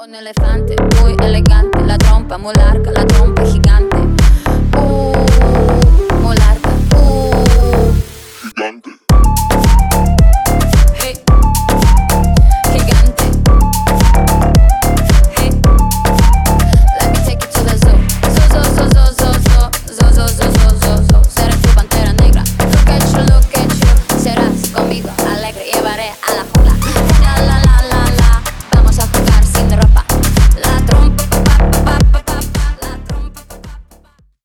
Un elefante muy elegante, la trompa muy larga, la trompa gigante.